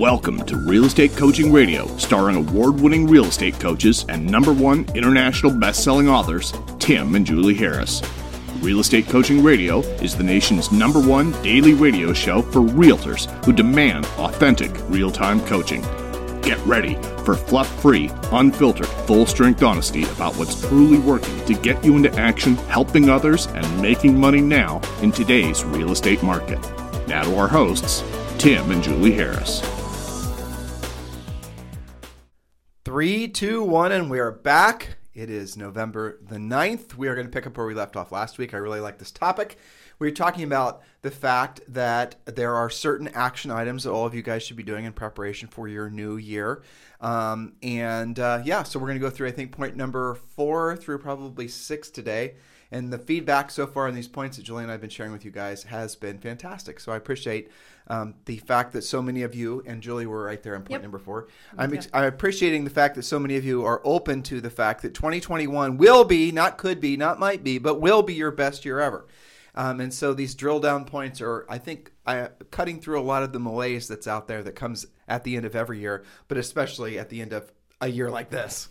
Welcome to Real Estate Coaching Radio, starring award-winning real estate coaches and #1 international best-selling authors, Tim and Julie Harris. Real Estate Coaching Radio is the nation's #1 daily radio show for realtors who demand authentic, real-time coaching. Get ready for fluff-free, unfiltered, full-strength honesty about what's truly working to get you into action, helping others, and making money now in today's real estate market. Now to our hosts, Tim and Julie Harris. 3, 2, 1, and we are back. It is November the 9th. We are going to pick up where we left off last week. I really like this topic. We were talking about the fact that there are certain action items that all of you guys should be doing in preparation for your new year. So we're going to go through, I think, point number 4 through probably 6 today. And the feedback so far on these points that Julie and I have been sharing with you guys has been fantastic. So I appreciate the fact that so many of you, and Julie, we're right there on point number 4. I'm appreciating the fact that so many of you are open to the fact that 2021 will be, not could be, not might be, but will be your best year ever. And so these drill down points are, I think, cutting through a lot of the malaise that's out there that comes at the end of every year, but especially at the end of a year like this.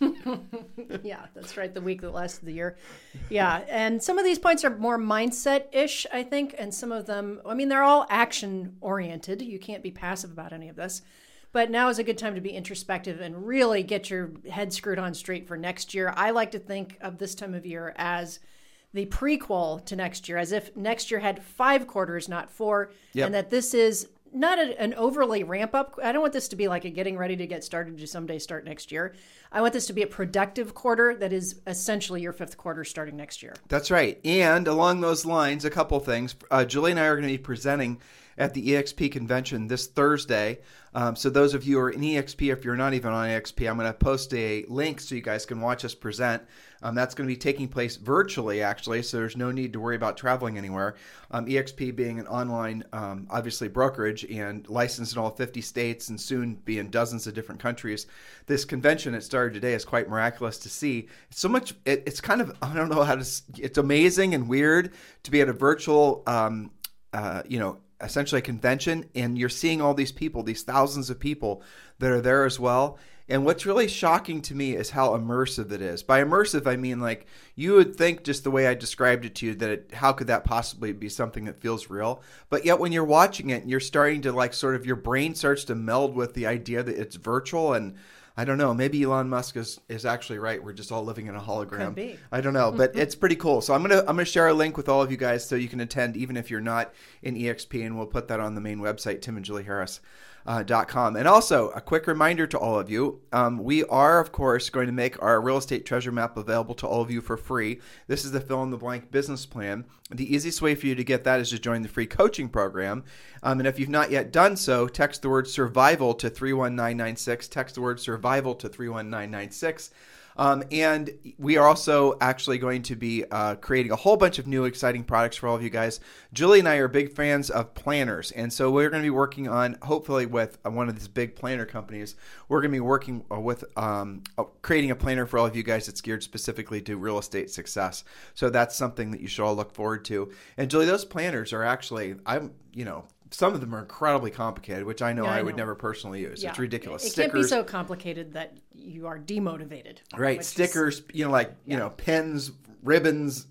Yeah, that's right. The week that lasted the year. Yeah. And some of these points are more mindset-ish, I think. And some of them, I mean, they're all action-oriented. You can't be passive about any of this. But now is a good time to be introspective and really get your head screwed on straight for next year. I like to think of this time of year as the prequel to next year, as if next year had 5 quarters, not 4, and that this is not an overly ramp up. I don't want this to be like a getting ready to get started to someday start next year. I want this to be a productive quarter that is essentially your 5th quarter starting next year. That's right. And along those lines, a couple things. Julie and I are going to be presenting at the EXP convention this Thursday. So those of you who are in EXP, if you're not even on EXP, I'm going to post a link so you guys can watch us present. That's going to be taking place virtually, actually, so there's no need to worry about traveling anywhere. EXP being an online, obviously, brokerage and licensed in all 50 states and soon be in dozens of different countries. This convention that started today is quite miraculous to see. So much, it's kind of, I don't know how to, it's amazing and weird to be at a virtual, essentially a convention, and you're seeing all these people, these thousands of people that are there as well. And what's really shocking to me is how immersive it is. By immersive, I mean, like, you would think just the way I described it to you that how could that possibly be something that feels real? But yet when you're watching it, you're starting to, like, sort of your brain starts to meld with the idea that it's virtual. And I don't know, maybe Elon Musk is actually right. We're just all living in a hologram. Could be. I don't know, but it's pretty cool. So I'm gonna share a link with all of you guys so you can attend even if you're not in EXP, and we'll put that on the main website, timandjulieharris.com. And also, a quick reminder to all of you, we are, of course, going to make our real estate treasure map available to all of you for free. This is the fill-in-the-blank business plan. The easiest way for you to get that is to join the free coaching program. And if you've not yet done so, text the word survival to 31996. Text the word survival to 31996. And we are also actually going to be creating a whole bunch of new exciting products for all of you guys. Julie and I are big fans of planners. And so we're going to be working on, hopefully with one of these big planner companies, we're going to be working with creating a planner for all of you guys that's geared specifically to real estate success. So that's something that you should all look forward to. And Julie, those planners are actually, some of them are incredibly complicated, which I know I would never personally use. Yeah. It's ridiculous. It can't be so complicated that you are demotivated. Right. Stickers, pens, ribbons,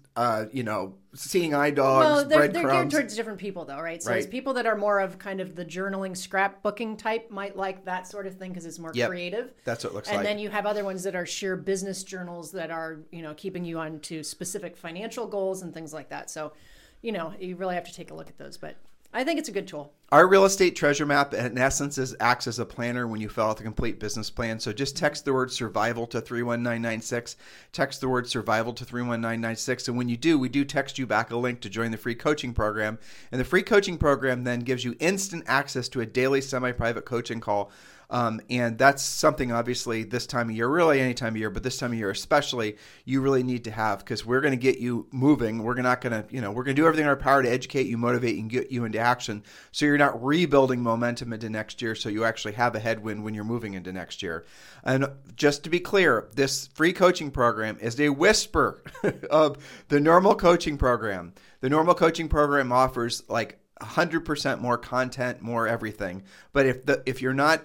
seeing eye dogs, well, they're breadcrumbs. Geared towards different people, though, right? So it's people that are more of kind of the journaling, scrapbooking type might like that sort of thing because it's more creative. That's what it looks like. And then you have other ones that are sheer business journals that are, keeping you on to specific financial goals and things like that. So, you really have to take a look at those, but I think it's a good tool. Our real estate treasure map, in essence, acts as a planner when you fill out the complete business plan. So just text the word survival to 31996. Text the word survival to 31996. And when you do, we do text you back a link to join the free coaching program. And the free coaching program then gives you instant access to a daily semi-private coaching call. And that's something, obviously, this time of year, really any time of year, but this time of year especially, you really need to have, because we're going to get you moving. We're not going to, we're going to do everything in our power to educate you, motivate you, and get you into action. So you're not rebuilding momentum into next year. So you actually have a headwind when you're moving into next year. And just to be clear, this free coaching program is a whisper of the normal coaching program. The normal coaching program offers like 100% more content, more everything. But if you're not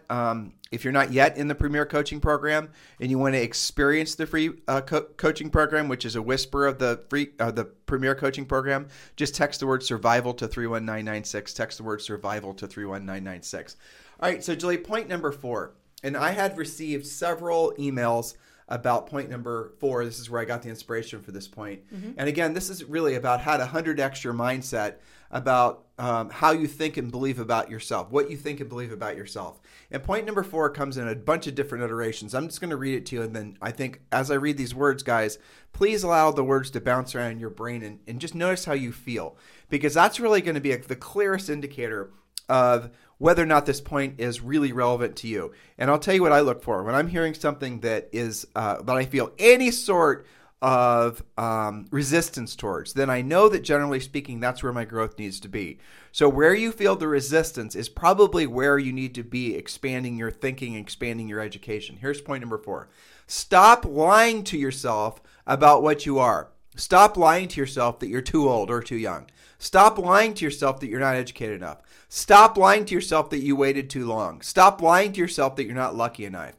yet in the Premier Coaching Program and you want to experience the free coaching program, which is a whisper of the Premier Coaching Program, just text the word survival to 31996. Text the word survival to 31996. All right, so Julie, point number 4. And I had received several emails about point number 4. This is where I got the inspiration for this point. Mm-hmm. And again, this is really about how to 100x your mindset about how you think and believe about yourself, what you think and believe about yourself. And point number 4 comes in a bunch of different iterations. I'm just going to read it to you. And then I think as I read these words, guys, please allow the words to bounce around in your brain and just notice how you feel, because that's really going to be the clearest indicator of whether or not this point is really relevant to you. And I'll tell you what I look for. When I'm hearing something that is that I feel any sort of resistance towards, then I know that generally speaking, that's where my growth needs to be. So where you feel the resistance is probably where you need to be expanding your thinking, expanding your education. Here's point number 4. Stop lying to yourself about what you are. Stop lying to yourself that you're too old or too young. Stop lying to yourself that you're not educated enough. Stop lying to yourself that you waited too long. Stop lying to yourself that you're not lucky enough.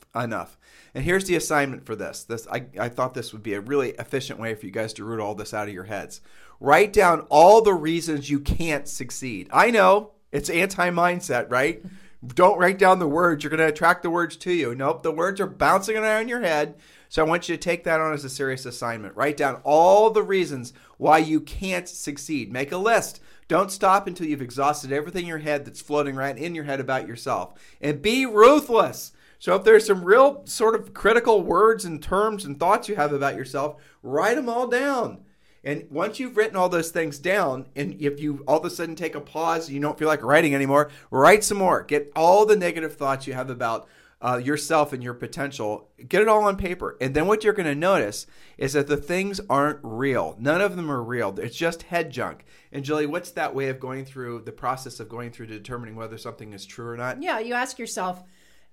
And here's the assignment for this. I thought this would be a really efficient way for you guys to root all this out of your heads. Write down all the reasons you can't succeed. I know, it's anti-mindset, right? Don't write down the words. You're going to attract the words to you. Nope, the words are bouncing around your head. So I want you to take that on as a serious assignment. Write down all the reasons why you can't succeed. Make a list. Don't stop until you've exhausted everything in your head that's floating right in your head about yourself. And be ruthless. So if there's some real sort of critical words and terms and thoughts you have about yourself, write them all down. And once you've written all those things down, and if you all of a sudden take a pause, you don't feel like writing anymore, write some more. Get all the negative thoughts you have about yourself and your potential, get it all on paper. And then what you're going to notice is that the things aren't real. None of them are real. It's just head junk. And Julie, what's that way of going through the process of going through to determining whether something is true or not? Yeah, you ask yourself,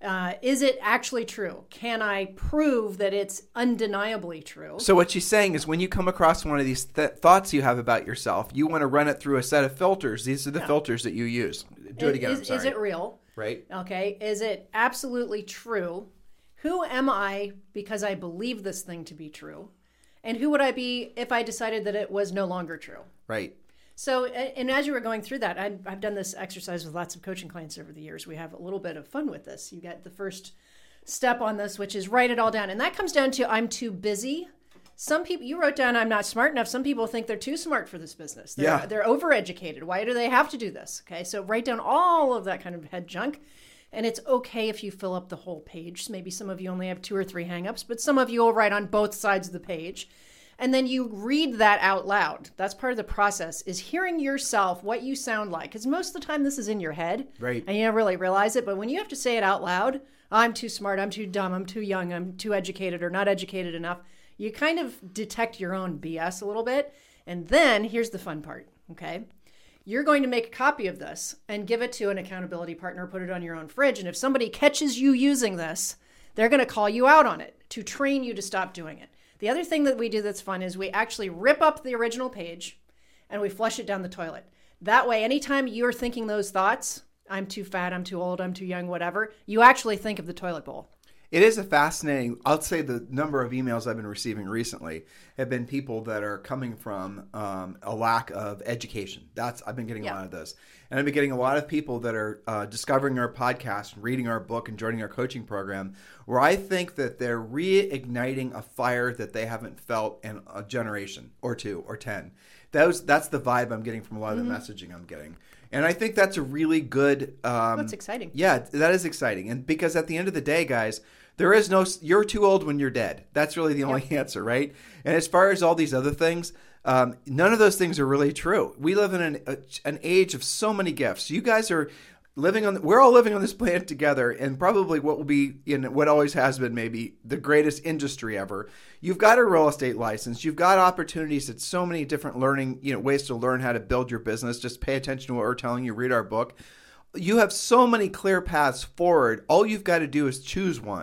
is it actually true? Can I prove that it's undeniably true? So what she's saying is when you come across one of these thoughts you have about yourself, you want to run it through a set of filters. These are the filters that you use. Do it again. Is it real? Right. Okay. Is it absolutely true? Who am I because I believe this thing to be true? And who would I be if I decided that it was no longer true? Right. So, and as you were going through that, I've done this exercise with lots of coaching clients over the years. We have a little bit of fun with this. You get the first step on this, which is write it all down. And that comes down to I'm too busy. Some people, you wrote down I'm not smart enough. Some people think they're too smart for this business. They're overeducated. Why do they have to do this? Okay, so write down all of that kind of head junk. And it's okay if you fill up the whole page. Maybe some of you only have 2 or 3 hang-ups, but some of you will write on both sides of the page. And then you read that out loud. That's part of the process, is hearing yourself, what you sound like. Because most of the time this is in your head. Right. And you don't really realize it. But when you have to say it out loud, I'm too smart, I'm too dumb, I'm too young, I'm too educated or not educated enough, you kind of detect your own BS a little bit. And then here's the fun part, okay? You're going to make a copy of this and give it to an accountability partner, put it on your own fridge. And if somebody catches you using this, they're going to call you out on it to train you to stop doing it. The other thing that we do that's fun is we actually rip up the original page and we flush it down the toilet. That way, anytime you're thinking those thoughts, I'm too fat, I'm too old, I'm too young, whatever, you actually think of the toilet bowl. It is a fascinating, I'll say the number of emails I've been receiving recently have been people that are coming from a lack of education. I've been getting a lot of those. And I've been getting a lot of people that are discovering our podcast, reading our book, and joining our coaching program, where I think that they're reigniting a fire that they haven't felt in a generation or 2 or 10. That's the vibe I'm getting from a lot of the messaging I'm getting. And I think that's a really good... that's exciting. Yeah, that is exciting. And because at the end of the day, guys, there is no... You're too old when you're dead. That's really the only answer, right? And as far as all these other things, none of those things are really true. We live in an age of so many gifts. You guys are living on... We're all living on this planet together, and probably what will be, what always has been maybe the greatest industry ever. You've got a real estate license. You've got opportunities at so many different learning, ways to learn how to build your business. Just pay attention to what we're telling you. Read our book. You have so many clear paths forward. All you've got to do is choose one.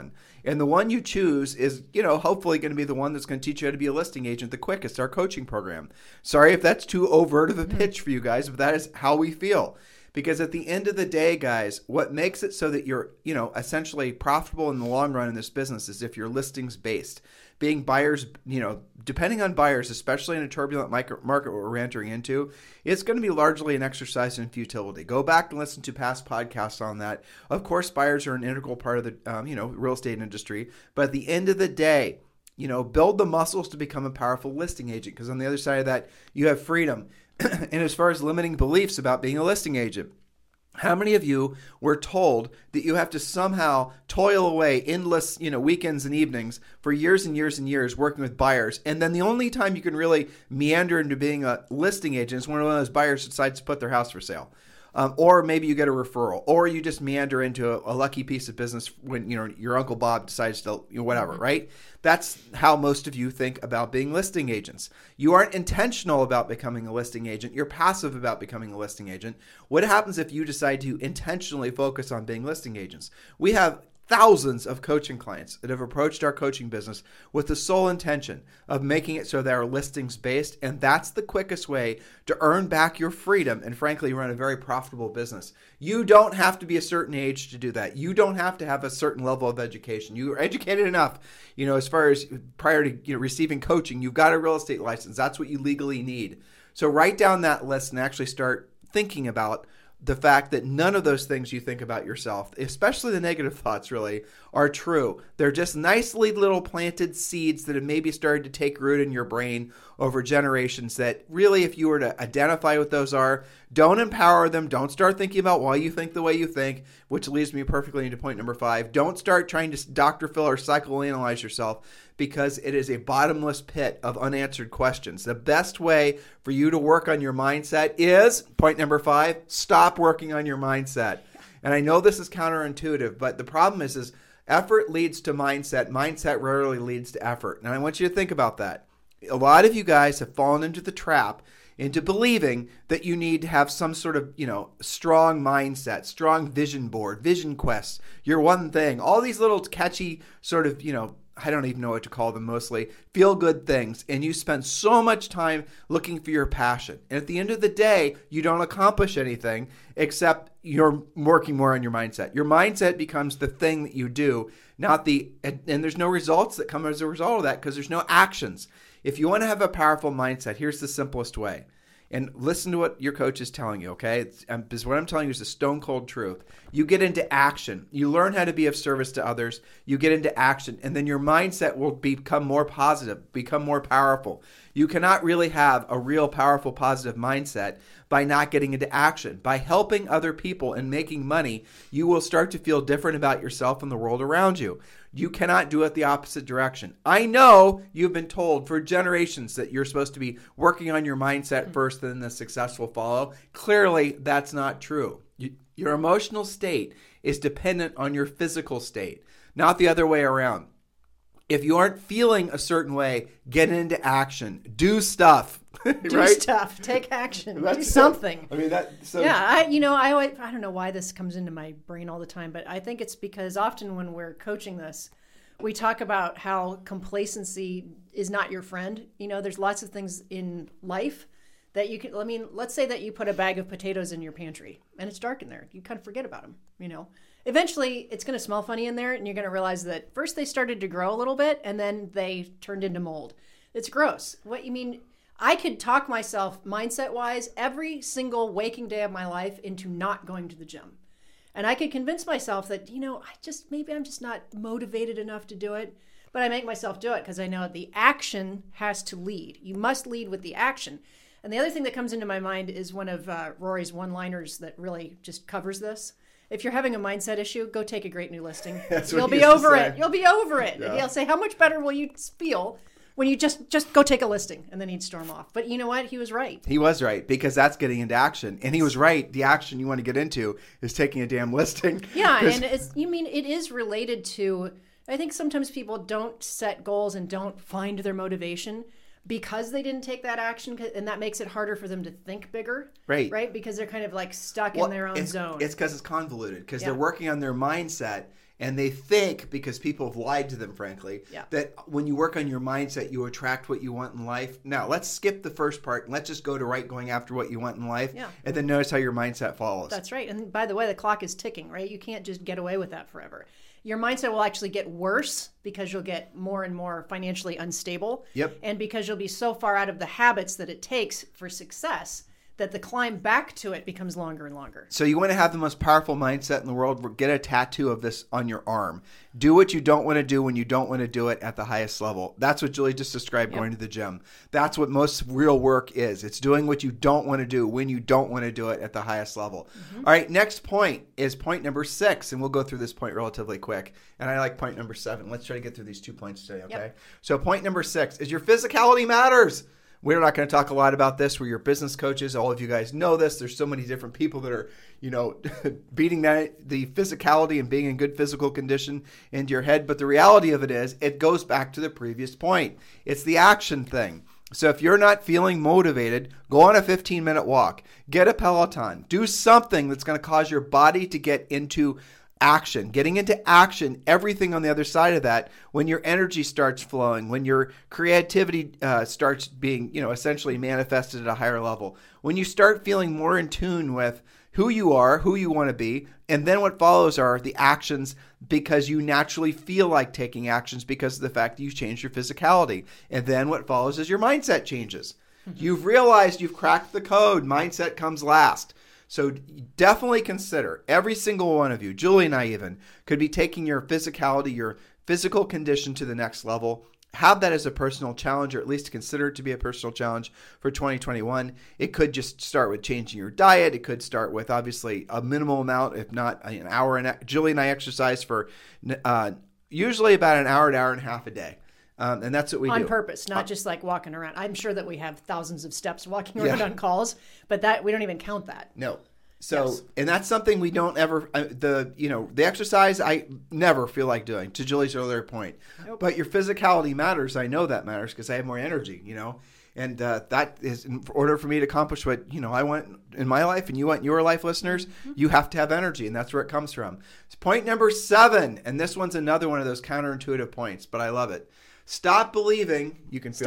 And the one you choose is, hopefully going to be the one that's going to teach you how to be a listing agent the quickest, our coaching program. Sorry if that's too overt of a pitch for you guys, but that is how we feel. Because at the end of the day, guys, what makes it so that you're, essentially profitable in the long run in this business is if you're listings based. Being buyers, depending on buyers, especially in a turbulent market we're entering into, it's going to be largely an exercise in futility. Go back and listen to past podcasts on that. Of course, buyers are an integral part of the, real estate industry. But at the end of the day, build the muscles to become a powerful listing agent. Because on the other side of that, you have freedom. And as far as limiting beliefs about being a listing agent, how many of you were told that you have to somehow toil away endless, weekends and evenings for years and years and years working with buyers, and then the only time you can really meander into being a listing agent is when one of those buyers decides to put their house for sale? Or maybe you get a referral, or you just meander into a lucky piece of business when your Uncle Bob decides to whatever, right? That's how most of you think about being listing agents. You aren't intentional about becoming a listing agent. You're passive about becoming a listing agent. What happens if you decide to intentionally focus on being listing agents? We have thousands of coaching clients that have approached our coaching business with the sole intention of making it so they are listings based, and that's the quickest way to earn back your freedom and frankly run a very profitable business. You don't have to be a certain age to do that. You don't have to have a certain level of education. You are educated enough, as far as prior to receiving coaching, you've got a real estate license. That's what you legally need. So write down that list and actually start thinking about the fact that none of those things you think about yourself, especially the negative thoughts really, are true. They're just nicely little planted seeds that have maybe started to take root in your brain over generations that really, if you were to identify what those are, don't empower them. Don't start thinking about why you think the way you think, which leads me perfectly into point number 5. Don't start trying to Dr. Phil or psychoanalyze yourself, because it is a bottomless pit of unanswered questions. The best way for you to work on your mindset is, point number 5, stop working on your mindset. And I know this is counterintuitive, but the problem is effort leads to mindset. Mindset rarely leads to effort. And I want you to think about that. A lot of you guys have fallen into the trap into believing that you need to have some sort of, strong mindset, strong vision board, vision quests, your one thing, all these little catchy sort of, I don't even know what to call them mostly, feel-good things. And you spend so much time looking for your passion. And at the end of the day, you don't accomplish anything except you're working more on your mindset. Your mindset becomes the thing that you do, and there's no results that come as a result of that because there's no actions. If you want to have a powerful mindset, here's the simplest way. And listen to what your coach is telling you, okay? Because what I'm telling you is the stone cold truth. You get into action. You learn how to be of service to others. You get into action. And then your mindset will become more positive, become more powerful. You cannot really have a real powerful, positive mindset by not getting into action. By helping other people and making money, you will start to feel different about yourself and the world around you. You cannot do it the opposite direction. I know you've been told for generations that you're supposed to be working on your mindset first, then the successful follow. Clearly, that's not true. Your emotional state is dependent on your physical state, not the other way around. If you aren't feeling a certain way, get into action. Do stuff. Do right? stuff. Take action. Do something. I don't know why this comes into my brain all the time, but I think it's because often when we're coaching this, we talk about how complacency is not your friend. There's lots of things in life that you can, let's say that you put a bag of potatoes in your pantry and it's dark in there. You kind of forget about them, Eventually, it's going to smell funny in there, and you're going to realize that first they started to grow a little bit, and then they turned into mold. It's gross. What you mean? I could talk myself, mindset-wise, every single waking day of my life into not going to the gym. And I could convince myself that, maybe I'm just not motivated enough to do it, but I make myself do it because I know the action has to lead. You must lead with the action. And the other thing that comes into my mind is one of Rory's one-liners that really just covers this. If you're having a mindset issue, go take a great new listing. You'll be over it. You'll be over it. Yeah. He'll say, how much better will you feel when you just go take a listing? And then he'd storm off. But you know what? He was right. He was right, because that's getting into action. And he was right. The action you want to get into is taking a damn listing. Yeah, and it is related to, I think sometimes people don't set goals and don't find their motivation because they didn't take that action, and that makes it harder for them to think bigger. Right? Because they're kind of like stuck in their own zone. It's because it's convoluted, because they're working on their mindset And they think, because people have lied to them, frankly, that when you work on your mindset, you attract what you want in life. Now, let's skip the first part and let's just go to going after what you want in life. Yeah. And then notice how your mindset follows. That's right. And by the way, the clock is ticking, right? You can't just get away with that forever. Your mindset will actually get worse because you'll get more and more financially unstable. Yep. And because you'll be so far out of the habits that it takes for success that the climb back to it becomes longer and longer. So you want to have the most powerful mindset in the world, get a tattoo of this on your arm. Do what you don't want to do when you don't want to do it at the highest level. That's what Julie just described, going to the gym. That's what most real work is. It's doing what you don't want to do when you don't want to do it at the highest level. Mm-hmm. All right, next point is point number 6, and we'll go through this point relatively quick. And I like point number 7. Let's try to get through these 2 points today, okay? Yep. So point number 6 is your physicality matters. We're not going to talk a lot about this. We're your business coaches. All of you guys know this. There's so many different people that are, beating the physicality and being in good physical condition into your head. But the reality of it is, it goes back to the previous point. It's the action thing. So if you're not feeling motivated, go on a 15-minute walk. Get a Peloton. Do something that's going to cause your body to get into action. Getting into action, everything on the other side of that, when your energy starts flowing, when your creativity starts being, essentially manifested at a higher level, when you start feeling more in tune with who you are, who you want to be, and then what follows are the actions, because you naturally feel like taking actions because of the fact that you've changed your physicality. And then what follows is your mindset changes. Mm-hmm. You've realized you've cracked the code. Mindset comes last. So definitely consider, every single one of you, Julie and I even, could be taking your physicality, your physical condition to the next level. Have that as a personal challenge, or at least consider it to be a personal challenge for 2021. It could just start with changing your diet. It could start with, obviously, a minimal amount, if not an hour. Julie and I exercise for usually about an hour and a half a day. And that's what we do. On purpose, not just like walking around. I'm sure that we have thousands of steps walking around on calls, but that we don't even count that. No. So, and that's something we don't ever, the exercise I never feel like doing, to Julie's earlier point. Nope. But your physicality matters. I know that matters because I have more energy, and that is, in order for me to accomplish what, I want in my life and you want in your life, listeners, you have to have energy, and that's where it comes from. It's point number 7, and this one's another one of those counterintuitive points, but I love it. Stop believing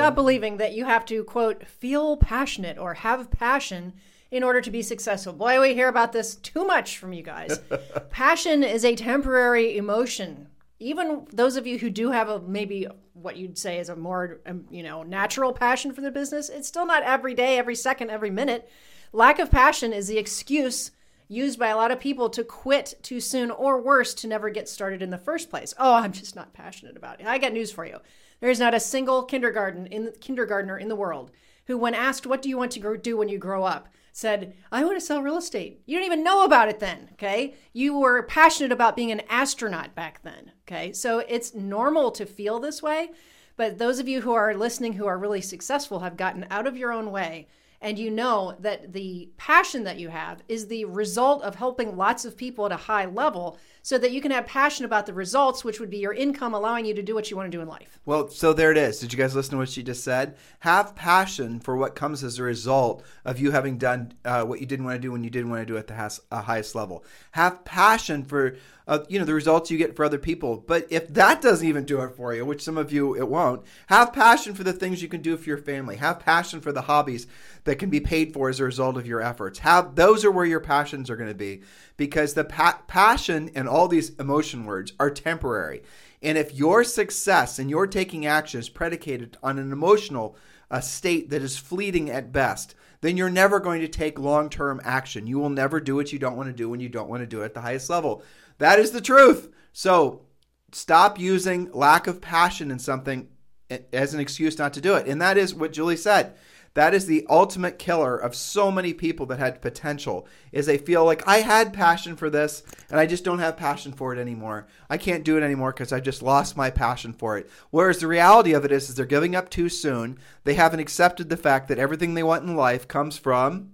that you have to, quote, feel passionate or have passion in order to be successful. Boy, we hear about this too much from you guys. Passion is a temporary emotion. Even those of you who do have maybe what you'd say is a more, natural passion for the business, it's still not every day, every second, every minute. Lack of passion is the excuse used by a lot of people to quit too soon, or worse, to never get started in the first place. Oh, I'm just not passionate about it. I got news for you. There is not a single kindergartner in the world who, when asked, what do you want to do when you grow up, said, I want to sell real estate. You don't even know about it then, okay? You were passionate about being an astronaut back then, okay? So it's normal to feel this way, but those of you who are listening who are really successful have gotten out of your own way, and you know that the passion that you have is the result of helping lots of people at a high level, so that you can have passion about the results, which would be your income, allowing you to do what you want to do in life. Well, so there it is. Did you guys listen to what she just said? Have passion for what comes as a result of you having done what you didn't want to do when you didn't want to do it at the highest level. Have passion for the results you get for other people. But if that doesn't even do it for you, which some of you it won't, have passion for the things you can do for your family. Have passion for the hobbies that can be paid for as a result of your efforts. Those are where your passions are going to be, because the passion and all these emotion words are temporary. And if your success and your taking action is predicated on an emotional state that is fleeting at best, then you're never going to take long-term action. You will never do what you don't want to do when you don't want to do it at the highest level. That is the truth. So stop using lack of passion in something as an excuse not to do it. And that is what Julie said. That is the ultimate killer of so many people that had potential, is they feel like, I had passion for this and I just don't have passion for it anymore. I can't do it anymore because I just lost my passion for it. Whereas the reality of it is they're giving up too soon. They haven't accepted the fact that everything they want in life comes from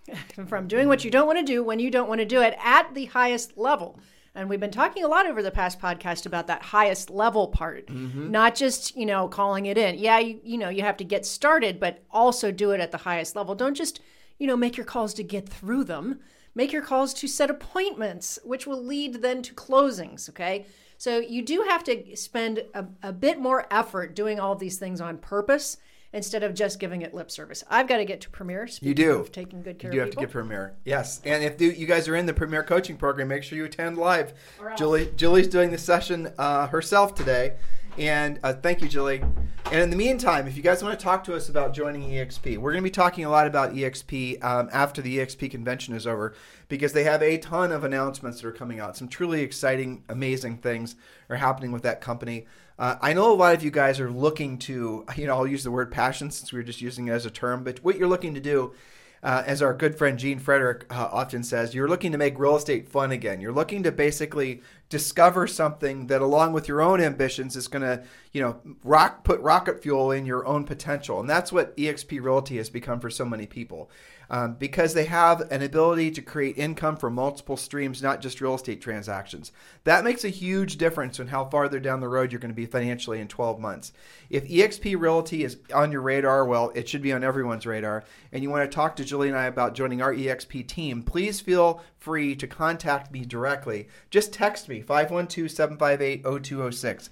doing what you don't want to do when you don't want to do it at the highest level. And we've been talking a lot over the past podcast about that highest level part, not just, calling it in. Yeah, you have to get started, but also do it at the highest level. Don't just, make your calls to get through them. Make your calls to set appointments, which will lead then to closings, okay? So you do have to spend a bit more effort doing all of these things on purpose instead of just giving it lip service. I've got to get to Premier. You do. Of taking good care You do of have to people. get Premier. Yes. And if you guys are in the Premier coaching program, make sure you attend live. Or else. Julie's doing the session herself today. And thank you, Julie. And in the meantime, if you guys want to talk to us about joining EXP, we're going to be talking a lot about EXP after the EXP convention is over, because they have a ton of announcements that are coming out. Some truly exciting, amazing things are happening with that company. I know a lot of you guys are looking to, I'll use the word passion since we were just using it as a term, but what you're looking to do, as our good friend Gene Frederick often says, you're looking to make real estate fun again. You're looking to basically discover something that, along with your own ambitions, is going to, put rocket fuel in your own potential. And that's what EXP Realty has become for so many people, because they have an ability to create income from multiple streams, not just real estate transactions. That makes a huge difference in how farther down the road you're going to be financially in 12 months. If EXP Realty is on your radar, well, it should be on everyone's radar, and you want to talk to Julie and I about joining our EXP team, please feel free to contact me directly. Just text me, 512-758-0206.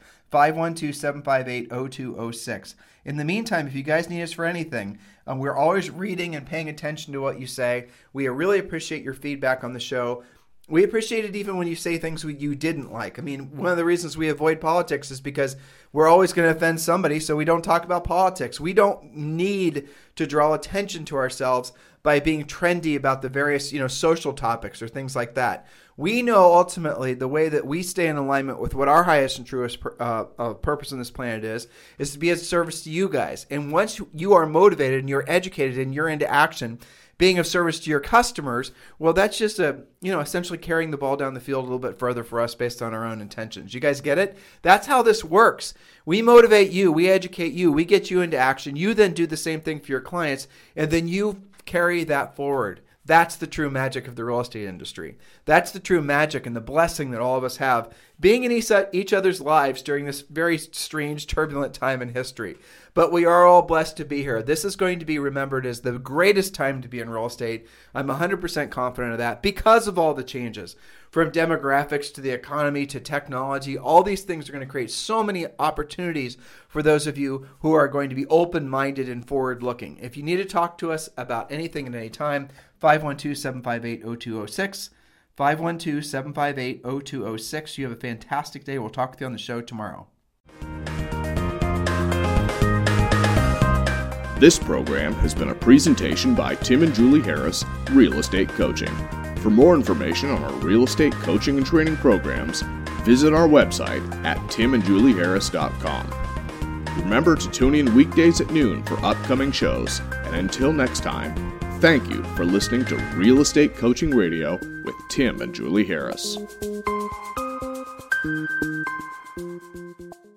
512-758-0206. In the meantime, if you guys need us for anything, we're always reading and paying attention to what you say. We really appreciate your feedback on the show. We appreciate it even when you say things you didn't like. I mean, one of the reasons we avoid politics is because we're always going to offend somebody, so we don't talk about politics. We don't need to draw attention to ourselves by being trendy about the various, social topics or things like that. We know ultimately the way that we stay in alignment with what our highest and truest purpose on this planet is to be of service to you guys. And once you are motivated and you're educated and you're into action, being of service to your customers, well, that's just essentially carrying the ball down the field a little bit further for us based on our own intentions. You guys get it? That's how this works. We motivate you. We educate you. We get you into action. You then do the same thing for your clients, and then you carry that forward. That's the true magic of the real estate industry. That's the true magic and the blessing that all of us have, being in each other's lives during this very strange, turbulent time in history. But we are all blessed to be here. This is going to be remembered as the greatest time to be in real estate. I'm 100% confident of that because of all the changes. From demographics to the economy to technology, all these things are going to create so many opportunities for those of you who are going to be open-minded and forward-looking. If you need to talk to us about anything at any time, 512-758-0206. 512-758-0206. You have a fantastic day. We'll talk with you on the show tomorrow. This program has been a presentation by Tim and Julie Harris, Real Estate Coaching. For more information on our real estate coaching and training programs, visit our website at timandjulieharris.com. Remember to tune in weekdays at noon for upcoming shows. And until next time, thank you for listening to Real Estate Coaching Radio with Tim and Julie Harris.